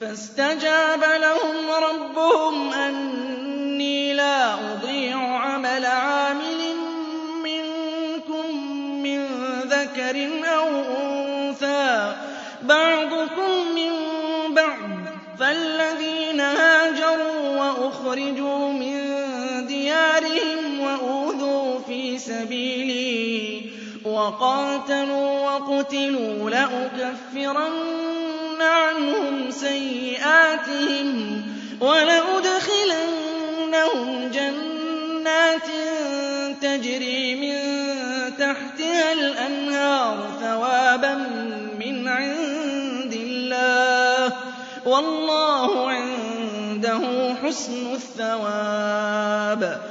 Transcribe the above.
فاستجاب لهم ربهم أني لا أضيع عمل عامل منكم من ذكر أو أنثى بعضكم من بعض فالذين هاجروا وأخرجوا من ديارهم وأوذوا في سبيلي وقاتلوا وقتلوا لأكفرن عنهم سيئاتهم ولأدخلنهم جنات تجري من تحتها الأنهار ثوابا من عند الله والله عنده حسن الثواب